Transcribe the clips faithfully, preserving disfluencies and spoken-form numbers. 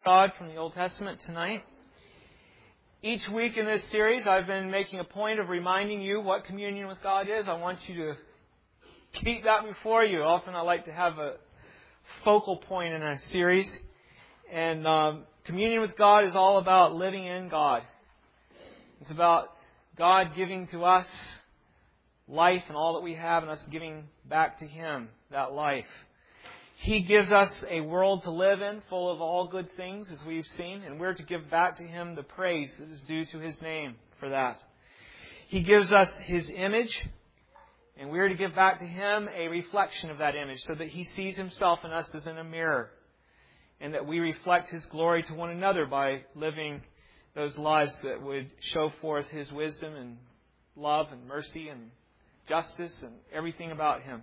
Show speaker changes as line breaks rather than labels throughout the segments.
God from the Old Testament tonight. Each week in this series, I've been making a point of reminding you what communion with God is. I want you to keep that before you. Often I like to have a focal point in a series. And um, communion with God is all about living in God. It's about God giving to us life and all that we have, and us giving back to Him that life. He gives us a world to live in, full of all good things, as we've seen, and we're to give back to Him the praise that is due to His name for that. He gives us His image, and we're to give back to Him a reflection of that image, so that He sees Himself in us as in a mirror, and that we reflect His glory to one another by living those lives that would show forth His wisdom and love and mercy and justice and everything about Him.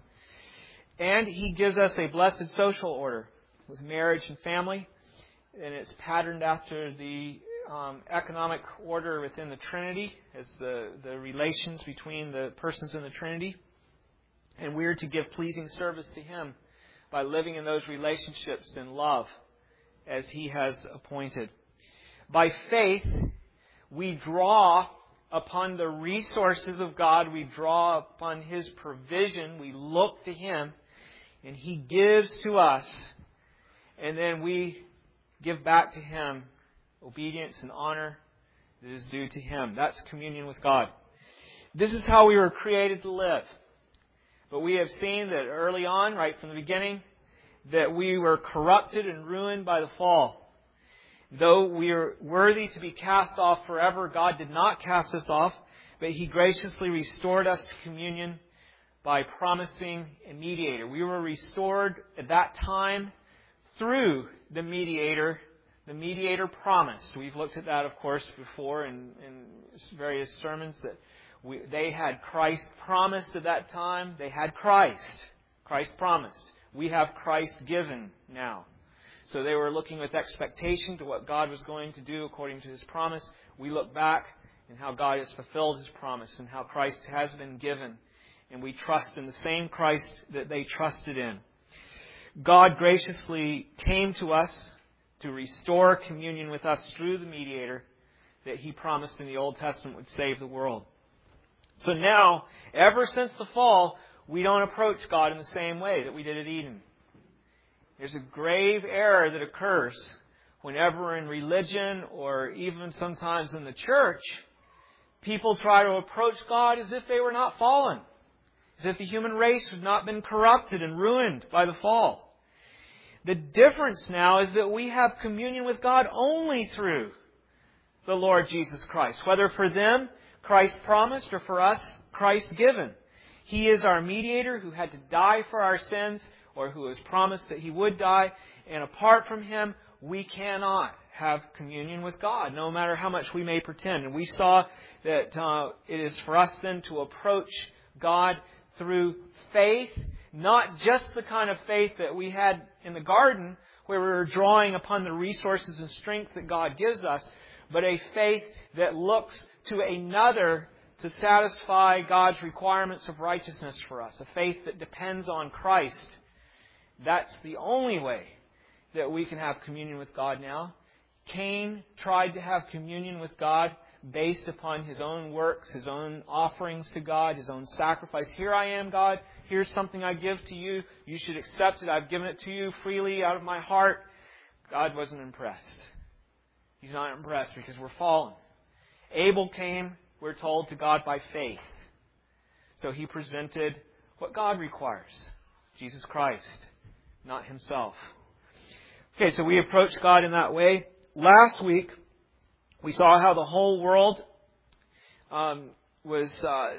And He gives us a blessed social order with marriage and family. And it's patterned after the um, economic order within the Trinity, as the, the relations between the persons in the Trinity. And we're to give pleasing service to Him by living in those relationships in love as He has appointed. By faith, we draw upon the resources of God. We draw upon His provision. We look to Him. And He gives to us, and then we give back to Him obedience and honor that is due to Him. That's communion with God. This is how we were created to live. But we have seen that early on, right from the beginning, that we were corrupted and ruined by the fall. Though we are worthy to be cast off forever, God did not cast us off, but He graciously restored us to communion by promising a mediator. We were restored at that time through the mediator. The mediator promised. We've looked at that, of course, before in, in various sermons, that we, they had Christ promised at that time. They had Christ. Christ promised. We have Christ given now. So they were looking with expectation to what God was going to do according to His promise. We look back and how God has fulfilled His promise and how Christ has been given. And we trust in the same Christ that they trusted in. God graciously came to us to restore communion with us through the mediator that He promised in the Old Testament would save the world. So now, ever since the fall, we don't approach God in the same way that we did at Eden. There's a grave error that occurs whenever in religion or even sometimes in the church, people try to approach God as if they were not fallen. As if the human race had not been corrupted and ruined by the fall. The difference now is that we have communion with God only through the Lord Jesus Christ. Whether for them, Christ promised, or for us, Christ given. He is our mediator who had to die for our sins, or who has promised that He would die. And apart from Him, we cannot have communion with God, no matter how much we may pretend. And we saw that uh, it is for us then to approach God through faith, not just the kind of faith that we had in the garden, where we were drawing upon the resources and strength that God gives us, but a faith that looks to another to satisfy God's requirements of righteousness for us. A faith that depends on Christ. That's the only way that we can have communion with God now. Cain tried to have communion with God based upon his own works, his own offerings to God, his own sacrifice. Here I am, God. Here's something I give to you. You should accept it. I've given it to you freely out of my heart. God wasn't impressed. He's not impressed because we're fallen. Abel came, we're told, to God by faith. So he presented what God requires. Jesus Christ, not himself. Okay, so we approach God in that way. Last week, we saw how the whole world um, was uh,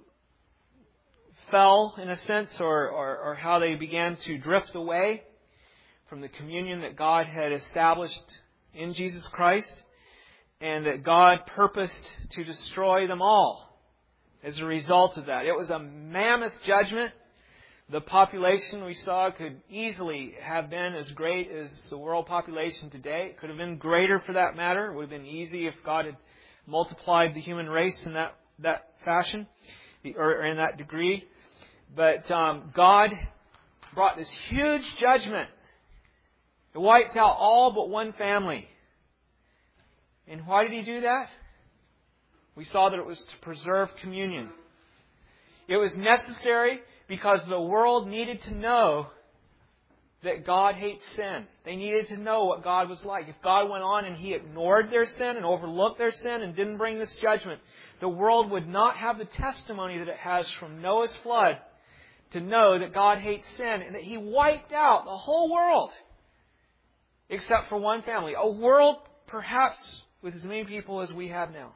fell, in a sense, or, or, or how they began to drift away from the communion that God had established in Jesus Christ, and that God purposed to destroy them all as a result of that. It was a mammoth judgment. The population we saw could easily have been as great as the world population today. It could have been greater for that matter. It would have been easy if God had multiplied the human race in that, that fashion, or in that degree. But um, God brought this huge judgment It wiped out all but one family. And why did He do that? We saw that it was to preserve communion. It was necessary because the world needed to know that God hates sin. They needed to know what God was like. If God went on and He ignored their sin and overlooked their sin and didn't bring this judgment, the world would not have the testimony that it has from Noah's flood to know that God hates sin and that He wiped out the whole world except for one family. A world perhaps with as many people as we have now.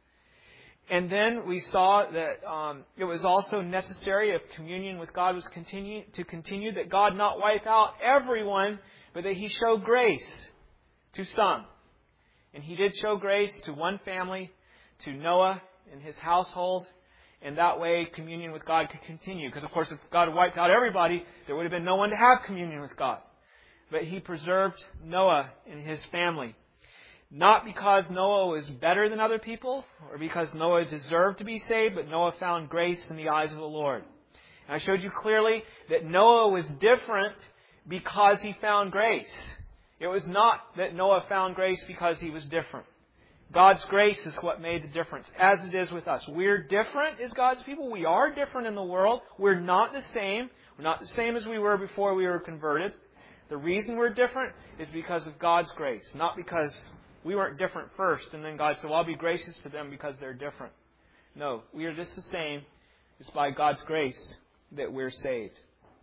And then we saw that um, it was also necessary, if communion with God was continue, to continue, that God not wipe out everyone, but that He show grace to some. And He did show grace to one family, to Noah and his household, and that way communion with God could continue. Because, of course, if God had wiped out everybody, there would have been no one to have communion with God. But He preserved Noah and his family. Not because Noah was better than other people, or because Noah deserved to be saved, but Noah found grace in the eyes of the Lord. And I showed you clearly that Noah was different because he found grace. It was not that Noah found grace because he was different. God's grace is what made the difference, as it is with us. We're different as God's people. We are different in the world. We're not the same. We're not the same as we were before we were converted. The reason we're different is because of God's grace, not because we weren't different first, and then God said, well, I'll be gracious to them because they're different. No, we are just the same. It's by God's grace that we're saved.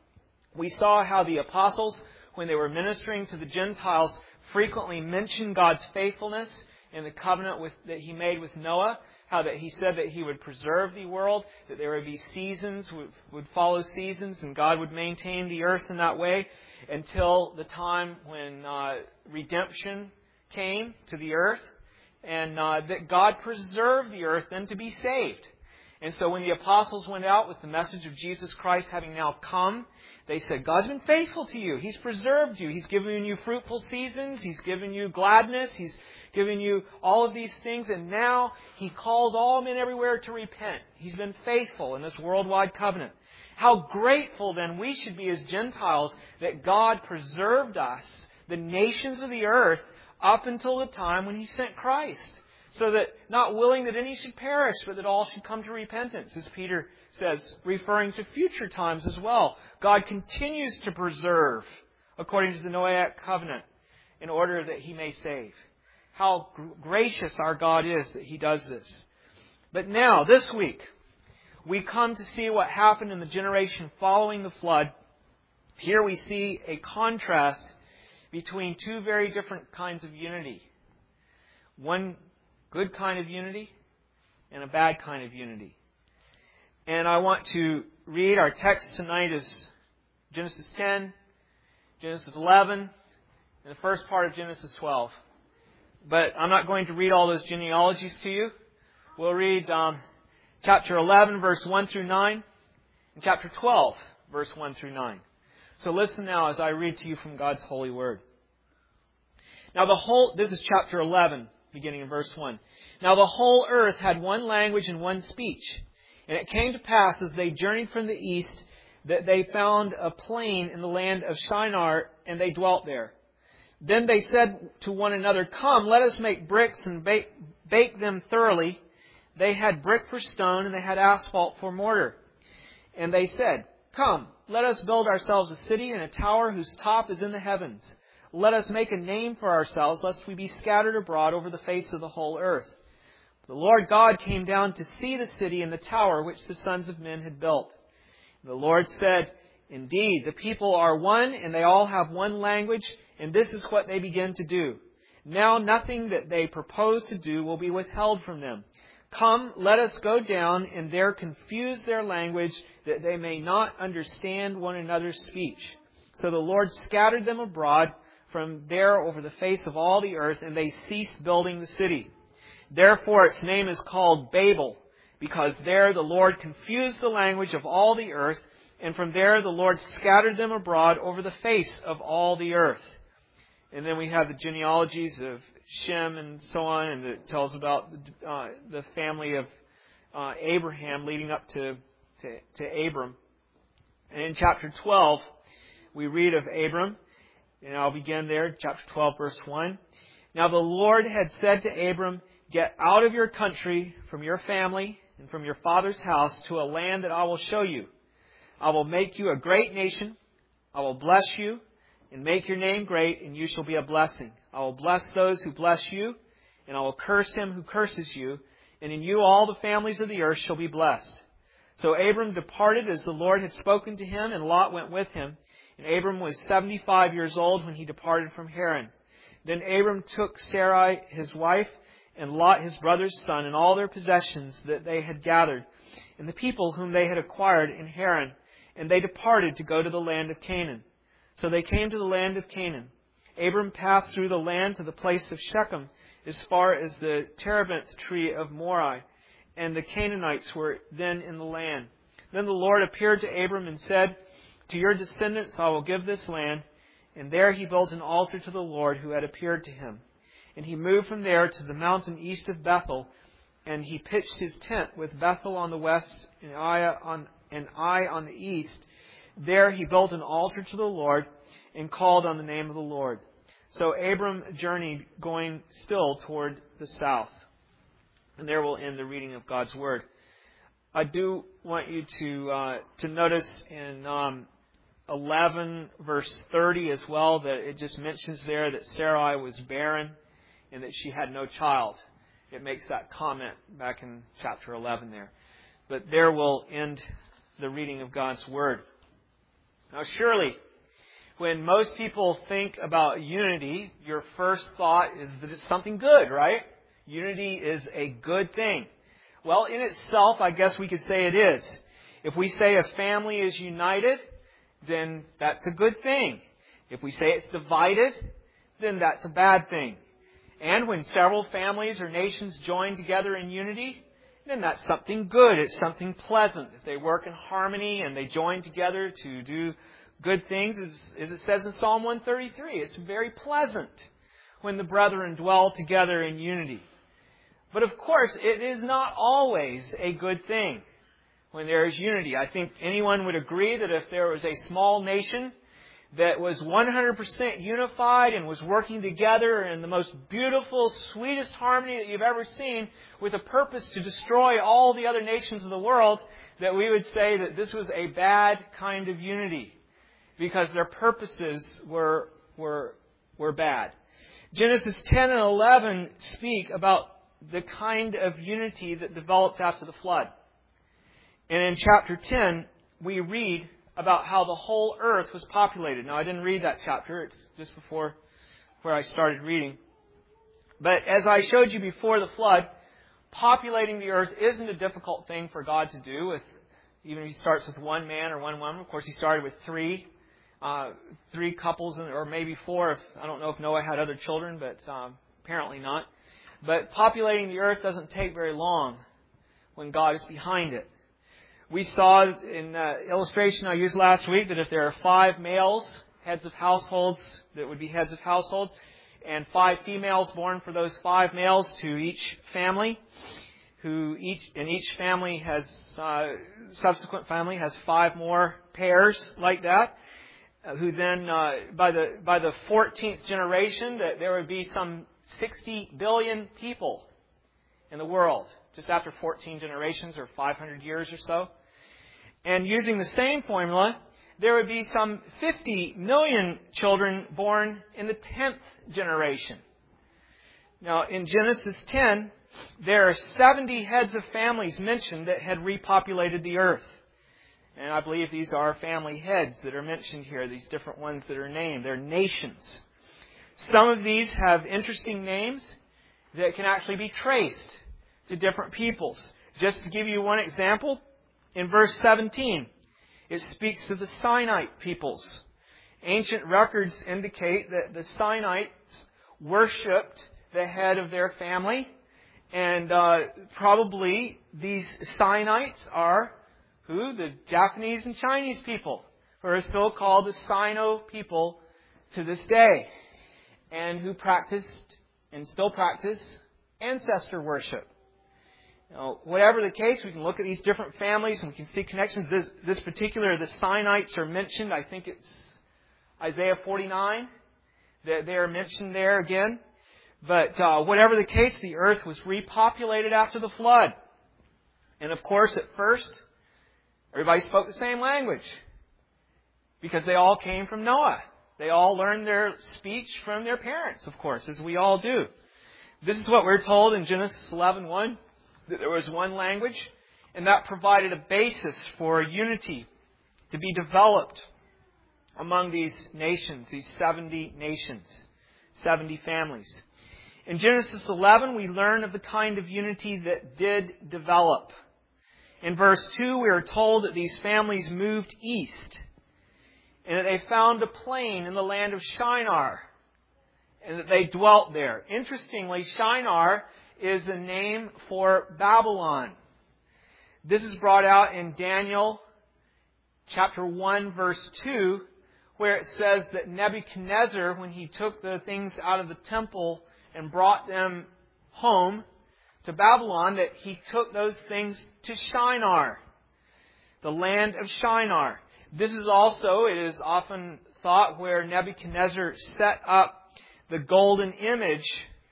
We saw how the apostles, when they were ministering to the Gentiles, frequently mentioned God's faithfulness in the covenant with, that He made with Noah. How that He said that He would preserve the world, that there would be seasons, would, would follow seasons, and God would maintain the earth in that way until the time when uh, redemption came to the earth, and uh, that God preserved the earth then to be saved. And so when the apostles went out with the message of Jesus Christ having now come, they said, God's been faithful to you. He's preserved you. He's given you fruitful seasons. He's given you gladness. He's given you all of these things. And now He calls all men everywhere to repent. He's been faithful in this worldwide covenant. How grateful then we should be as Gentiles that God preserved us, the nations of the earth, up until the time when He sent Christ. So that not willing that any should perish, but that all should come to repentance, as Peter says, referring to future times as well. God continues to preserve, according to the Noahic covenant, in order that He may save. How gracious our God is that He does this. But now, this week, we come to see what happened in the generation following the flood. Here we see a contrast between two very different kinds of unity. One good kind of unity and a bad kind of unity. And I want to read our text tonight is Genesis ten, Genesis eleven, and the first part of Genesis twelve. But I'm not going to read all those genealogies to you. We'll read um, chapter eleven, verse one through nine, and chapter twelve, verse one through nine. So listen now as I read to you from God's holy word. Now the whole, this is chapter eleven, beginning in verse one. Now the whole earth had one language and one speech. And it came to pass as they journeyed from the east that they found a plain in the land of Shinar, and they dwelt there. Then they said to one another, Come, let us make bricks and bake, bake them thoroughly. They had brick for stone, and they had asphalt for mortar. And they said, Come, let us build ourselves a city and a tower whose top is in the heavens. Let us make a name for ourselves, lest we be scattered abroad over the face of the whole earth. The Lord God came down to see the city and the tower which the sons of men had built. The Lord said, Indeed, the people are one, and they all have one language, and this is what they begin to do. Now nothing that they propose to do will be withheld from them. Come, let us go down and there confuse their language, that they may not understand one another's speech. So the Lord scattered them abroad from there over the face of all the earth, and they ceased building the city. Therefore its name is called Babel, because there the Lord confused the language of all the earth, and from there the Lord scattered them abroad over the face of all the earth. And then we have the genealogies of Shem and so on, and it tells about uh, the family of uh, Abraham leading up to, to, to Abram. And in chapter twelve, we read of Abram. And I'll begin there, chapter twelve, verse one. Now the Lord had said to Abram, "Get out of your country, from your family, and from your father's house, to a land that I will show you. I will make you a great nation. I will bless you, and make your name great, and you shall be a blessing. I will bless those who bless you, and I will curse him who curses you, and in you all the families of the earth shall be blessed." So Abram departed as the Lord had spoken to him, and Lot went with him. And Abram was seventy-five years old when he departed from Haran. Then Abram took Sarai his wife, and Lot his brother's son, and all their possessions that they had gathered, and the people whom they had acquired in Haran, and they departed to go to the land of Canaan. So they came to the land of Canaan. Abram passed through the land to the place of Shechem, as far as the terebinth tree of Moreh, and the Canaanites were then in the land. Then the Lord appeared to Abram and said, "To your descendants I will give this land." And there he built an altar to the Lord who had appeared to him. And he moved from there to the mountain east of Bethel, and he pitched his tent with Bethel on the west and Ai on, and Ai on the east. There he built an altar to the Lord and called on the name of the Lord. So Abram journeyed, going still toward the south. And there we'll end the reading of God's Word. I do want you to uh, to notice in um, eleven, verse thirty as well, that it just mentions there that Sarai was barren and that she had no child. It makes that comment back in chapter eleven there. But there we'll end the reading of God's Word. Now surely, when most people think about unity, your first thought is that it's something good, right? Unity is a good thing. Well, in itself, I guess we could say it is. If we say a family is united, then that's a good thing. If we say it's divided, then that's a bad thing. And when several families or nations join together in unity, then that's something good. It's something pleasant. If they work in harmony and they join together to do good things, as, as it says in Psalm one thirty-three, it's very pleasant when the brethren dwell together in unity. But of course, it is not always a good thing when there is unity. I think anyone would agree that if there was a small nation that was one hundred percent unified and was working together in the most beautiful, sweetest harmony that you've ever seen, with a purpose to destroy all the other nations of the world, that we would say that this was a bad kind of unity, because their purposes were were were bad. Genesis ten and eleven speak about the kind of unity that developed after the flood. And in chapter ten, we read about how the whole earth was populated. Now, I didn't read that chapter. It's just before where I started reading. But as I showed you before the flood, populating the earth isn't a difficult thing for God to do. With even if He starts with one man or one woman. Of course, He started with three, uh, three couples, or maybe four. If I don't know if Noah had other children, but um, apparently not. But populating the earth doesn't take very long when God is behind it. We saw in the illustration I used last week that if there are five males, heads of households, that would be heads of households, and five females born for those five males to each family, who each and each family has, uh, subsequent family has five more pairs like that, uh, who then, uh, by the by the fourteenth generation, that there would be some sixty billion people in the world, just after fourteen generations or five hundred years or so. And using the same formula, there would be some fifty million children born in the tenth generation. Now, in Genesis ten, there are seventy heads of families mentioned that had repopulated the earth. And I believe these are family heads that are mentioned here, these different ones that are named. They're nations. Some of these have interesting names that can actually be traced to different peoples. Just to give you one example, in verse seventeen, it speaks to the Sinite peoples. Ancient records indicate that the Sinites worshipped the head of their family, and uh, probably these Sinites are who? The Japanese and Chinese people, who are still called the Sino people to this day, and who practiced and still practice ancestor worship. You know, whatever the case, we can look at these different families and we can see connections. This, this particular, the Sinites are mentioned. I think it's Isaiah forty-nine that they are mentioned there again. But uh, whatever the case, the earth was repopulated after the flood. And of course, at first, everybody spoke the same language. Because they all came from Noah. They all learned their speech from their parents, of course, as we all do. This is what we're told in Genesis eleven one, that there was one language, and that provided a basis for unity to be developed among these nations, these seventy nations, seventy families. In Genesis eleven, we learn of the kind of unity that did develop. In verse two, we are told that these families moved east, and that they found a plain in the land of Shinar, and that they dwelt there. Interestingly, Shinar is the name for Babylon. This is brought out in Daniel chapter one, verse two, where it says that Nebuchadnezzar, when he took the things out of the temple and brought them home to Babylon, that he took those things to Shinar, the land of Shinar. This is also, it is often thought, where Nebuchadnezzar set up the golden image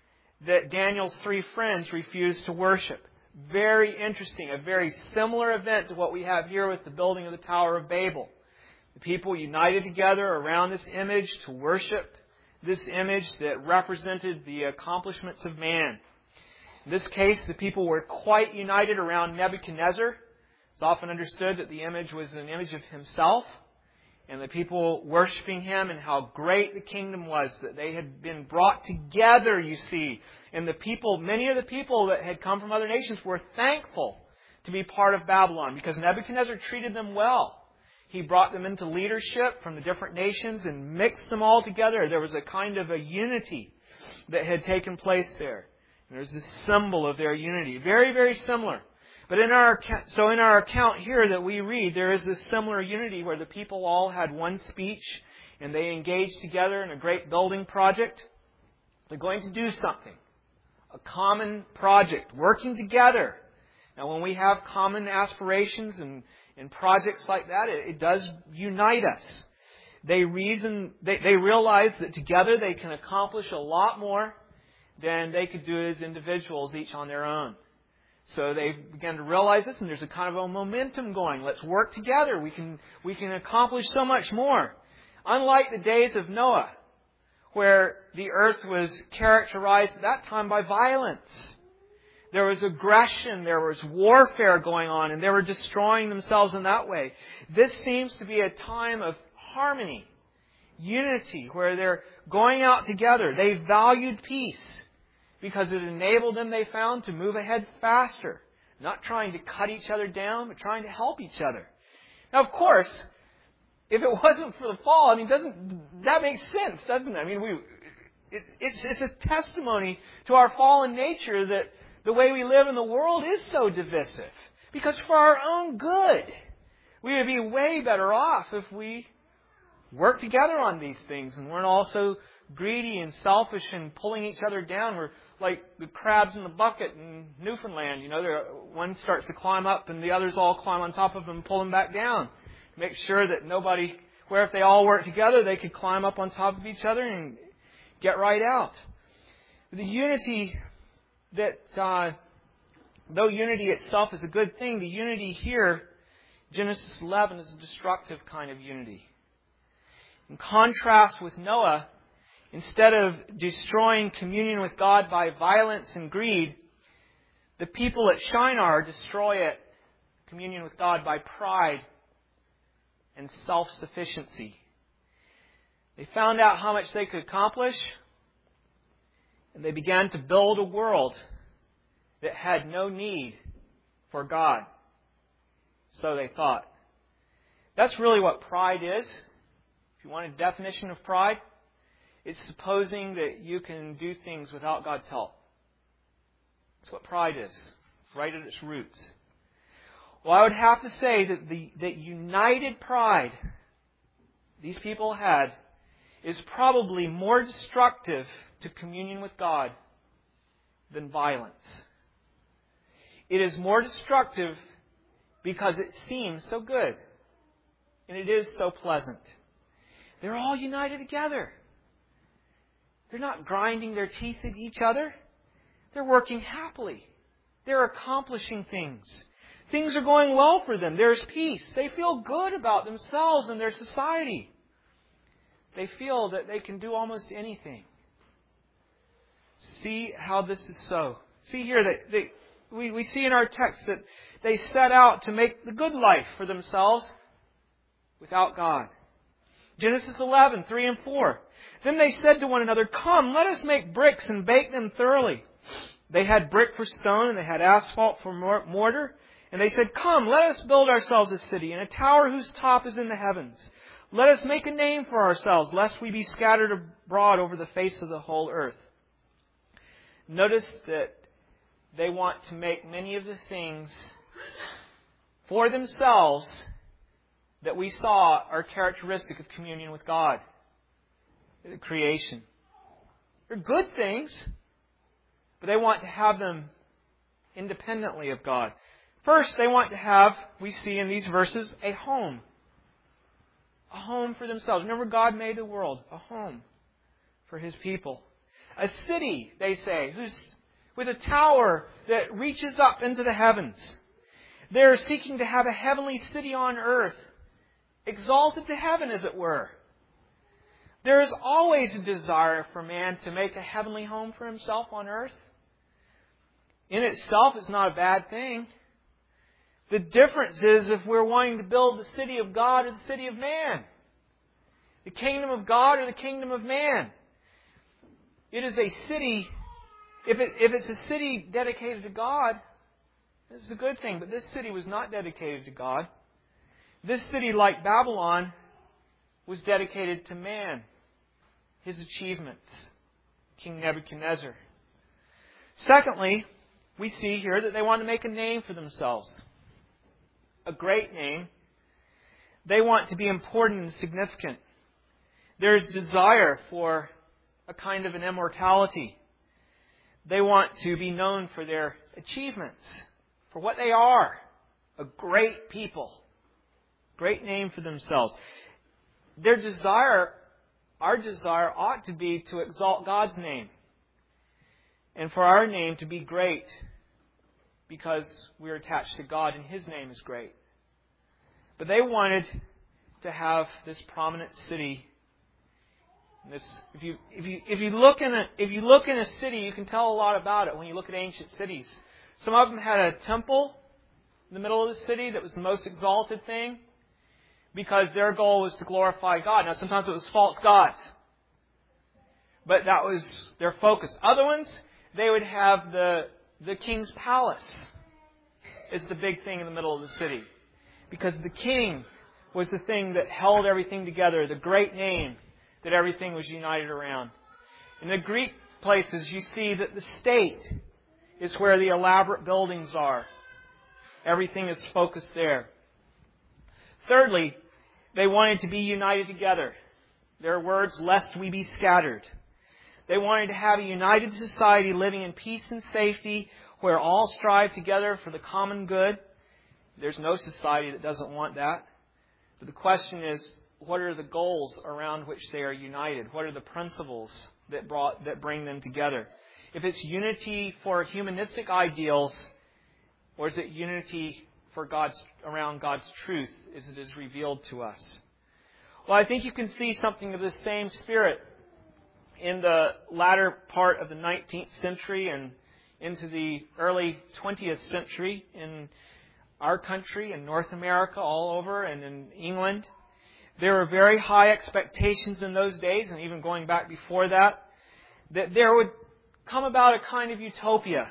that Daniel's three friends refused to worship. Very interesting, a very similar event to what we have here with the building of the Tower of Babel. The people united together around this image to worship this image that represented the accomplishments of man. In this case, the people were quite united around Nebuchadnezzar. It's often understood that the image was an image of himself, and the people worshiping him, and how great the kingdom was, that they had been brought together, you see. And the people, many of the people that had come from other nations were thankful to be part of Babylon, because Nebuchadnezzar treated them well. He brought them into leadership from the different nations and mixed them all together. There was a kind of a unity that had taken place there. And there's this symbol of their unity. Very, very similar. But in our so in our account here that we read, there is this similar unity where the people all had one speech and they engaged together in a great building project. They're going to do something. A common project. Working together. Now when we have common aspirations and, and projects like that, it, it does unite us. They reason, they, they realize that together they can accomplish a lot more than they could do as individuals, each on their own. So they began to realize this, and there's a kind of a momentum going. Let's work together. We can, we can accomplish so much more. Unlike the days of Noah, where the earth was characterized at that time by violence. There was aggression, there was warfare going on, and they were destroying themselves in that way. This seems to be a time of harmony, unity, where they're going out together. They valued peace, because it enabled them, they found, to move ahead faster. Not trying to cut each other down, but trying to help each other. Now, of course, if it wasn't for the fall, I mean, doesn't that makes sense, doesn't it? I mean, we it, it's, it's a testimony to our fallen nature that the way we live in the world is so divisive. Because for our own good, we would be way better off if we worked together on these things and weren't also greedy and selfish and pulling each other down. We're like the crabs in the bucket in Newfoundland. You know, one starts to climb up and the others all climb on top of him and pull him back down. Make sure that nobody, where if they all work together, they could climb up on top of each other and get right out. The unity that, uh, though unity itself is a good thing, the unity here, Genesis eleven, is a destructive kind of unity. In contrast with Noah, instead of destroying communion with God by violence and greed, the people at Shinar destroy it, communion with God, by pride and self-sufficiency. They found out how much they could accomplish, and they began to build a world that had no need for God. So they thought. That's really what pride is. If you want a definition of pride, it's supposing that you can do things without God's help. That's what pride is, right at its roots. Well, I would have to say that the that united pride these people had is probably more destructive to communion with God than violence. It is more destructive because it seems so good, and it is so pleasant. They're all united together. They're not grinding their teeth at each other. They're working happily. They're accomplishing things. Things are going well for them. There's peace. They feel good about themselves and their society. They feel that they can do almost anything. See how this is so. See here that they, we, we see in our text that they set out to make the good life for themselves without God. Genesis eleven, three and four. Then they said to one another, "Come, let us make bricks and bake them thoroughly." They had brick for stone and they had asphalt for mortar. And they said, "Come, let us build ourselves a city and a tower whose top is in the heavens. Let us make a name for ourselves, lest we be scattered abroad over the face of the whole earth." Notice that they want to make many of the things for themselves that we saw are characteristic of communion with God, the creation. They're good things, but they want to have them independently of God. First, they want to have, we see in these verses, a home. A home for themselves. Remember, God made the world. A home for His people. A city, they say, who's with a tower that reaches up into the heavens. They're seeking to have a heavenly city on earth, exalted to heaven, as it were. There is always a desire for man to make a heavenly home for himself on earth. In itself, it's not a bad thing. The difference is if we're wanting to build the city of God or the city of man. The kingdom of God or the kingdom of man. It is a city, if, it, if it's a city dedicated to God, this is a good thing. But this city was not dedicated to God. This city, like Babylon, was dedicated to man, his achievements, King Nebuchadnezzar. Secondly, we see here that they want to make a name for themselves. A great name. They want to be important and significant. There's desire for a kind of an immortality. They want to be known for their achievements, for what they are. A great people. Great name for themselves. Their desire, our desire ought to be to exalt God's name. And for our name to be great because we're attached to God and His name is great. But they wanted to have this prominent city. This, if you if you if you look in a if you look in a city, you can tell a lot about it when you look at ancient cities. Some of them had a temple in the middle of the city that was the most exalted thing, because their goal was to glorify God. Now, sometimes it was false gods, but that was their focus. Other ones, they would have the the king's palace as the big thing in the middle of the city, because the king was the thing that held everything together, the great name that everything was united around. In the Greek places, you see that the state is where the elaborate buildings are. Everything is focused there. Thirdly, they wanted to be united together. Their words, "lest we be scattered." They wanted to have a united society living in peace and safety, where all strive together for the common good. There's no society that doesn't want that. But the question is, what are the goals around which they are united? What are the principles that brought that bring them together? If it's unity for humanistic ideals, or is it unity for God's around God's truth as it is revealed to us? Well, I think you can see something of the same spirit in the latter part of the nineteenth century and into the early twentieth century in our country, in North America, all over, and in England. There were very high expectations in those days, and even going back before that, that there would come about a kind of utopia.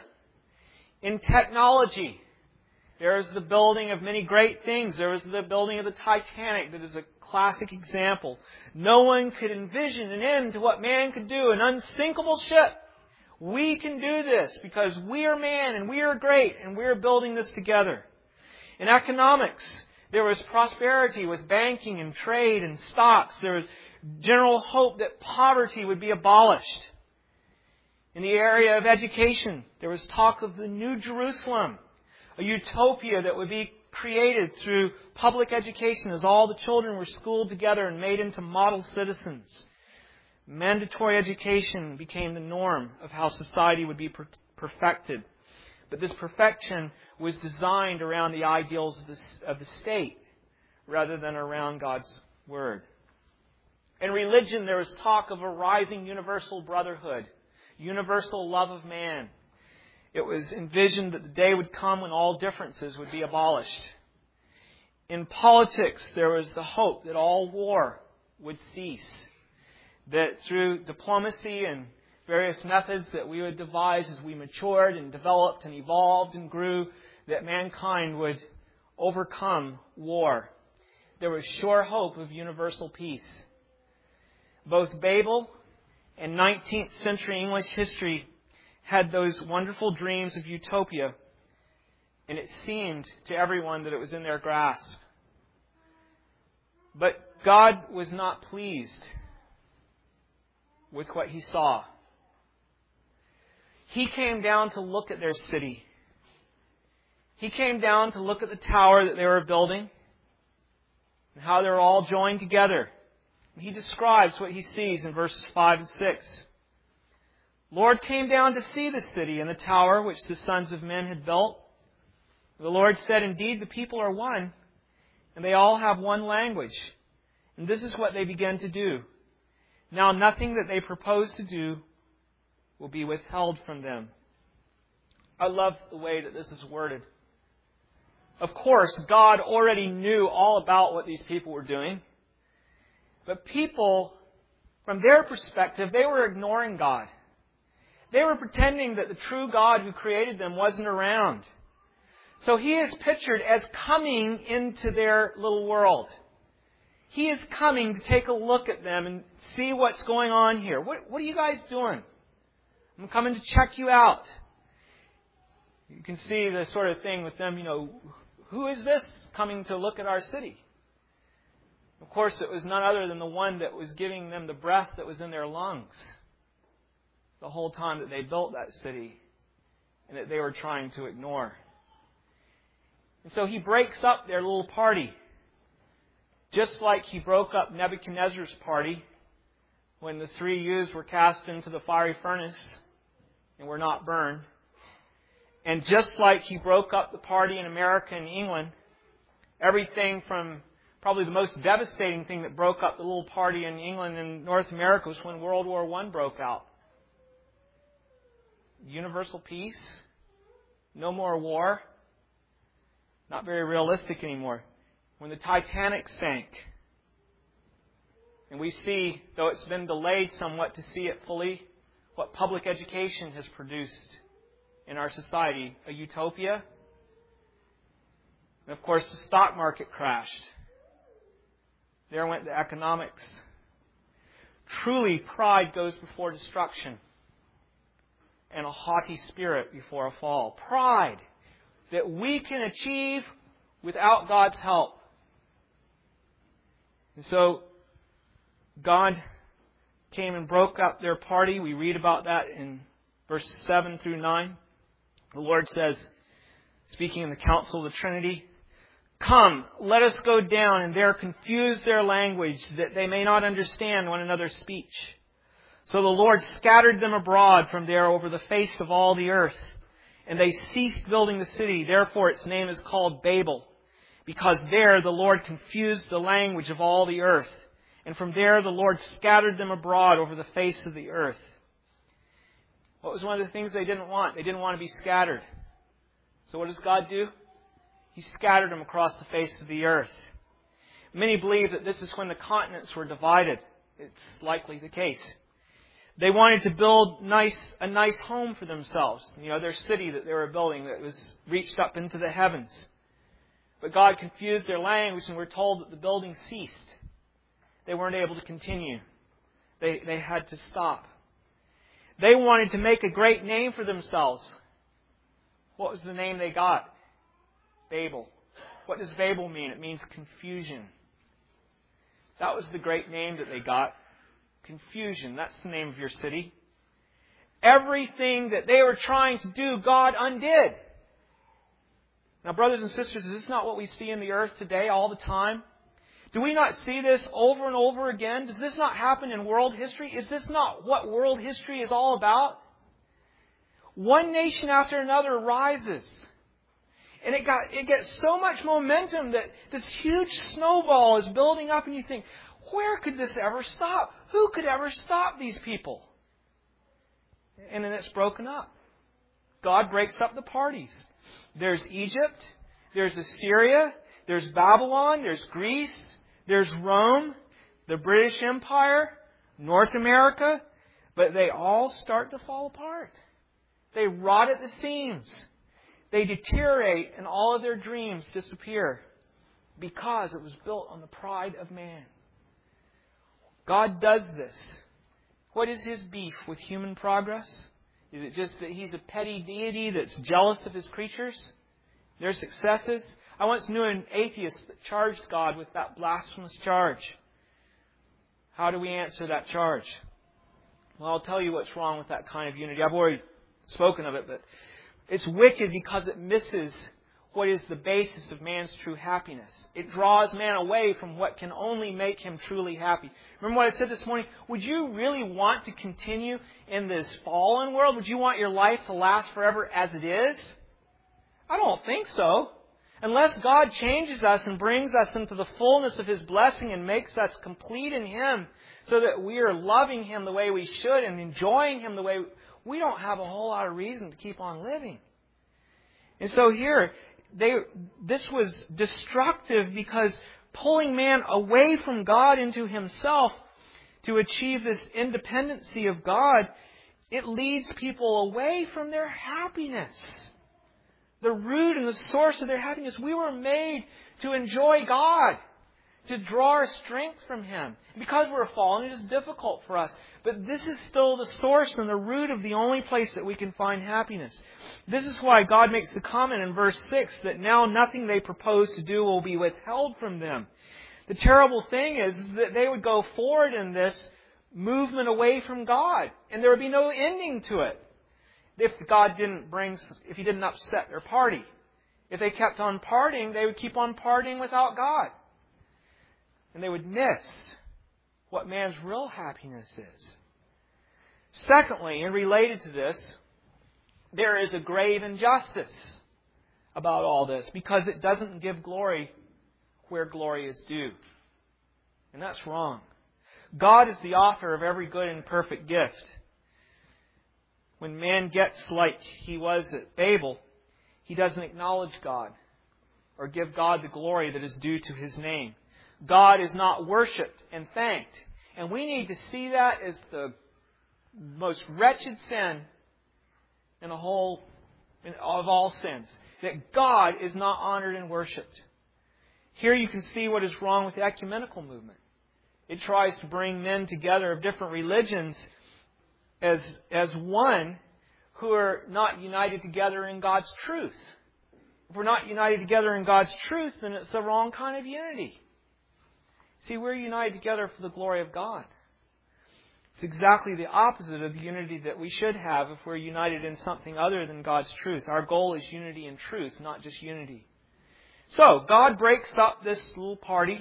In technology, there is the building of many great things. There was the building of the Titanic that is a classic example. No one could envision an end to what man could do, an unsinkable ship. We can do this because we are man and we are great and we are building this together. In economics, there was prosperity with banking and trade and stocks. There was general hope that poverty would be abolished. In the area of education, there was talk of the New Jerusalem, a utopia that would be created through public education as all the children were schooled together and made into model citizens. Mandatory education became the norm of how society would be per- perfected. But this perfection was designed around the ideals of the, of the state rather than around God's Word. In religion, there was talk of a rising universal brotherhood, universal love of man. It was envisioned that the day would come when all differences would be abolished. In politics, there was the hope that all war would cease, that through diplomacy and various methods that we would devise as we matured and developed and evolved and grew, that mankind would overcome war. There was sure hope of universal peace. Both Babel and nineteenth century English history had those wonderful dreams of utopia, and it seemed to everyone that it was in their grasp. But God was not pleased with what He saw. He came down to look at their city. He came down to look at the tower that they were building and how they were all joined together. And He describes what He sees in verses five and six. Lord came down to see the city and the tower which the sons of men had built. The Lord said, indeed, the people are one, and they all have one language. And this is what they began to do. Now nothing that they propose to do will be withheld from them. I love the way that this is worded. Of course, God already knew all about what these people were doing. But people, from their perspective, they were ignoring God. They were pretending that the true God who created them wasn't around. So He is pictured as coming into their little world. He is coming to take a look at them and see what's going on here. What, what are you guys doing? I'm coming to check you out. You can see the sort of thing with them, you know, who is this coming to look at our city? Of course, it was none other than the one that was giving them the breath that was in their lungs the whole time that they built that city and that they were trying to ignore. And so He breaks up their little party, just like He broke up Nebuchadnezzar's party when the three youths were cast into the fiery furnace and were not burned. And just like He broke up the party in America and England, everything from probably the most devastating thing that broke up the little party in England and North America was when World War One broke out. Universal peace, no more war, not very realistic anymore. When the Titanic sank, and we see, though it's been delayed somewhat to see it fully, what public education has produced in our society, a utopia. And of course, the stock market crashed. There went the economics. Truly, pride goes before destruction, and a haughty spirit before a fall. Pride that we can achieve without God's help. And so, God came and broke up their party. We read about that in verses seven through nine. The Lord says, speaking in the council of the Trinity, come, let us go down and there confuse their language, that they may not understand one another's speech. So the Lord scattered them abroad from there over the face of all the earth. And they ceased building the city. Therefore its name is called Babel, because there the Lord confused the language of all the earth. And from there the Lord scattered them abroad over the face of the earth. What was one of the things they didn't want? They didn't want to be scattered. So what does God do? He scattered them across the face of the earth. Many believe that this is when the continents were divided. It's likely the case. They wanted to build nice a nice home for themselves. You know, their city that they were building that was reached up into the heavens. But God confused their language, and we're told that the building ceased. They weren't able to continue. They, they had to stop. They wanted to make a great name for themselves. What was the name they got? Babel. What does Babel mean? It means confusion. That was the great name that they got. Confusion. That's the name of your city. Everything that they were trying to do, God undid. Now, brothers and sisters, is this not what we see in the earth today all the time? Do we not see this over and over again? Does this not happen in world history? Is this not what world history is all about? One nation after another rises. And it got it gets so much momentum that this huge snowball is building up, and you think, where could this ever stop? Who could ever stop these people? And then it's broken up. God breaks up the parties. There's Egypt, there's Assyria, there's Babylon, there's Greece, there's Rome, the British Empire, North America, but they all start to fall apart. They rot at the seams. They deteriorate, and all of their dreams disappear because it was built on the pride of man. God does this. What is His beef with human progress? Is it just that He's a petty deity that's jealous of His creatures, their successes? I once knew an atheist that charged God with that blasphemous charge. How do we answer that charge? Well, I'll tell you what's wrong with that kind of unity. I've already spoken of it, but it's wicked because it misses what is the basis of man's true happiness. It draws man away from what can only make him truly happy. Remember what I said this morning? Would you really want to continue in this fallen world? Would you want your life to last forever as it is? I don't think so. Unless God changes us and brings us into the fullness of His blessing and makes us complete in Him so that we are loving Him the way we should and enjoying Him the way we don't have a whole lot of reason to keep on living. And so here, they this was destructive because pulling man away from God into himself to achieve this independency of God, it leads people away from their happiness. The root and the source of their happiness. We were made to enjoy God, to draw our strength from Him. Because we're fallen, it is difficult for us. But this is still the source and the root of the only place that we can find happiness. This is why God makes the comment in verse six that now nothing they propose to do will be withheld from them. The terrible thing is that they would go forward in this movement away from God, and there would be no ending to it. If God didn't bring, if He didn't upset their party. If they kept on partying, they would keep on partying without God. And they would miss what man's real happiness is. Secondly, and related to this, there is a grave injustice about all this because it doesn't give glory where glory is due. And that's wrong. God is the author of every good and perfect gift. When man gets like he was at Babel, he doesn't acknowledge God or give God the glory that is due to His name. God is not worshipped and thanked. And we need to see that as the most wretched sin in the whole of all sins. That God is not honored and worshipped. Here you can see what is wrong with the ecumenical movement. It tries to bring men together of different religions as, as one who are not united together in God's truth. If we're not united together in God's truth, then it's the wrong kind of unity. See, we're united together for the glory of God. It's exactly the opposite of the unity that we should have if we're united in something other than God's truth. Our goal is unity in truth, not just unity. So, God breaks up this little party,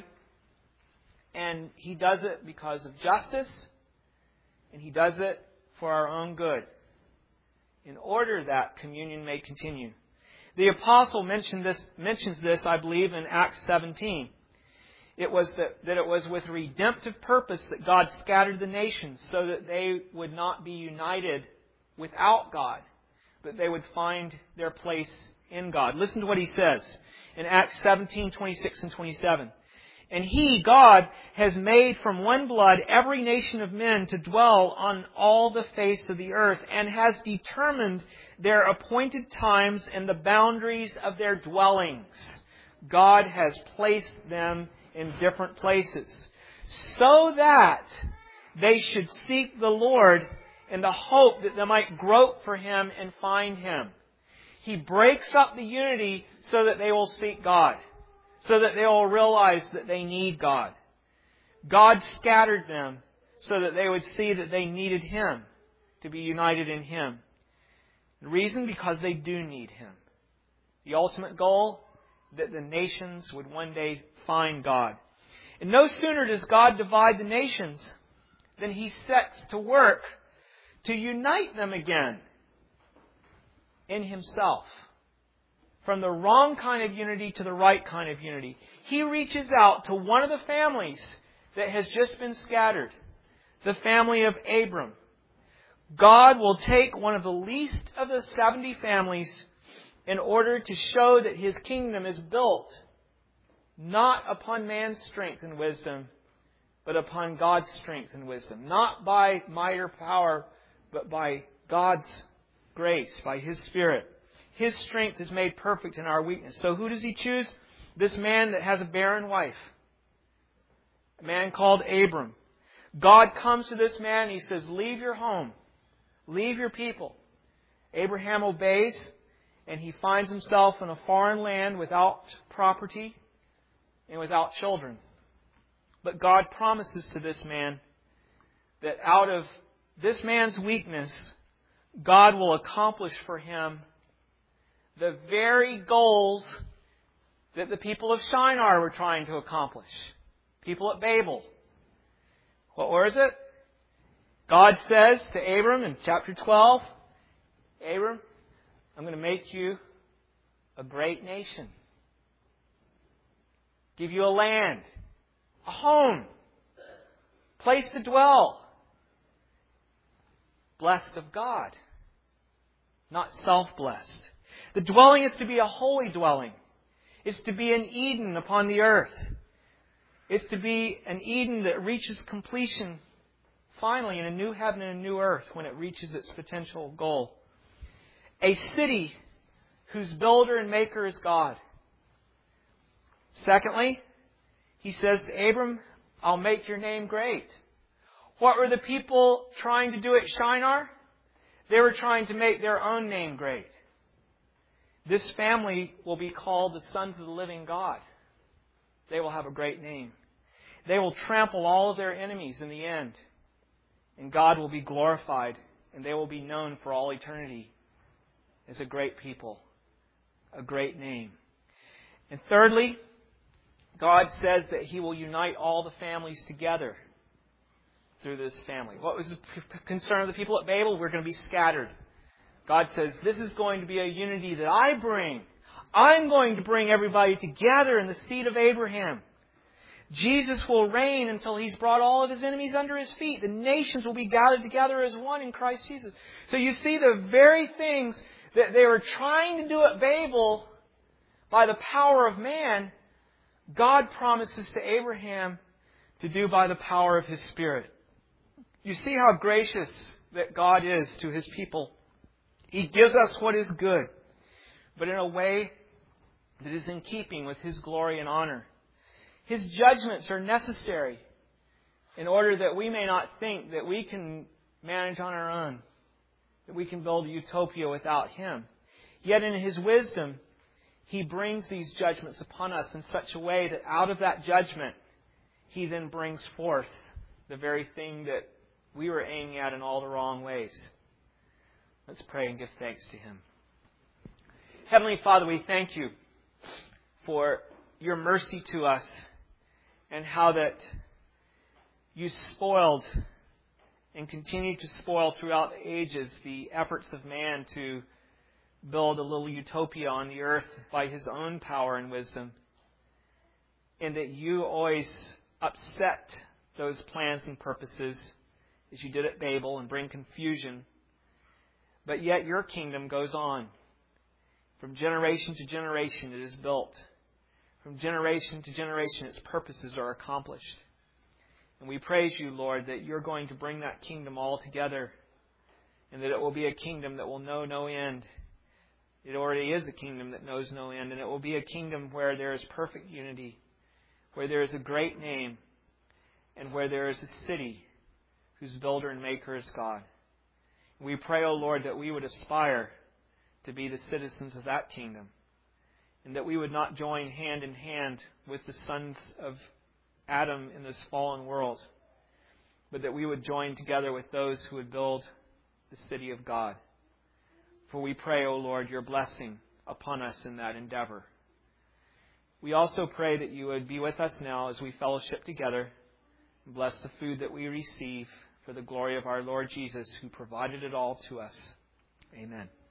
and He does it because of justice, and He does it for our own good, in order that communion may continue. The apostle mentioned this, mentions this, I believe, in Acts seventeen. It was that, that it was with redemptive purpose that God scattered the nations so that they would not be united without God, but they would find their place in God. Listen to what he says in Acts seventeen, twenty-six and twenty-seven. And He, God, has made from one blood every nation of men to dwell on all the face of the earth, and has determined their appointed times and the boundaries of their dwellings. God has placed them in different places, so that they should seek the Lord in the hope that they might grope for Him and find Him. He breaks up the unity so that they will seek God, so that they will realize that they need God. God scattered them so that they would see that they needed Him, to be united in Him. The reason? Because they do need Him. The ultimate goal, that the nations would one day find God. And no sooner does God divide the nations than He sets to work to unite them again in Himself. From the wrong kind of unity to the right kind of unity. He reaches out to one of the families that has just been scattered. The family of Abram. God will take one of the least of the seventy families in order to show that His kingdom is built not upon man's strength and wisdom, but upon God's strength and wisdom. Not by might or power, but by God's grace, by His Spirit. His strength is made perfect in our weakness. So who does He choose? This man that has a barren wife. A man called Abram. God comes to this man and He says, leave your home. Leave your people. Abraham obeys and he finds himself in a foreign land without property and without children. But God promises to this man that out of this man's weakness, God will accomplish for him the very goals that the people of Shinar were trying to accomplish. People at Babel. What was it? God says to Abram in chapter twelve, Abram, I'm going to make you a great nation. Give you a land, a home, place to dwell. Blessed of God, not self-blessed. The dwelling is to be a holy dwelling. It's to be an Eden upon the earth. It's to be an Eden that reaches completion finally in a new heaven and a new earth when it reaches its potential goal. A city whose builder and maker is God. Secondly, He says to Abram, I'll make your name great. What were the people trying to do at Shinar? They were trying to make their own name great. This family will be called the sons of the living God. They will have a great name. They will trample all of their enemies in the end. And God will be glorified. And they will be known for all eternity as a great people. A great name. And thirdly, God says that He will unite all the families together through this family. What was the concern of the people at Babel? We're going to be scattered. God says, this is going to be a unity that I bring. I'm going to bring everybody together in the seed of Abraham. Jesus will reign until He's brought all of His enemies under His feet. The nations will be gathered together as one in Christ Jesus. So you see the very things that they were trying to do at Babel by the power of man, God promises to Abraham to do by the power of His Spirit. You see how gracious that God is to His people. He gives us what is good, but in a way that is in keeping with His glory and honor. His judgments are necessary in order that we may not think that we can manage on our own, that we can build a utopia without Him. Yet in His wisdom, He brings these judgments upon us in such a way that out of that judgment, He then brings forth the very thing that we were aiming at in all the wrong ways. Let's pray and give thanks to Him. Heavenly Father, we thank You for Your mercy to us and how that You spoiled and continue to spoil throughout the ages the efforts of man to build a little utopia on the earth by his own power and wisdom. And that You always upset those plans and purposes as You did at Babel and bring confusion. But yet Your kingdom goes on. From generation to generation it is built. From generation to generation its purposes are accomplished. And we praise You, Lord, that You're going to bring that kingdom all together. And that it will be a kingdom that will know no end. It already is a kingdom that knows no end. And it will be a kingdom where there is perfect unity. Where there is a great name. And where there is a city whose builder and maker is God. We pray, O Lord, that we would aspire to be the citizens of that kingdom. And that we would not join hand in hand with the sons of Adam in this fallen world. But that we would join together with those who would build the city of God. For we pray, O Lord, Your blessing upon us in that endeavor. We also pray that you would be with us now as we fellowship together. Bless the food that we receive for the glory of our Lord Jesus, who provided it all to us. Amen.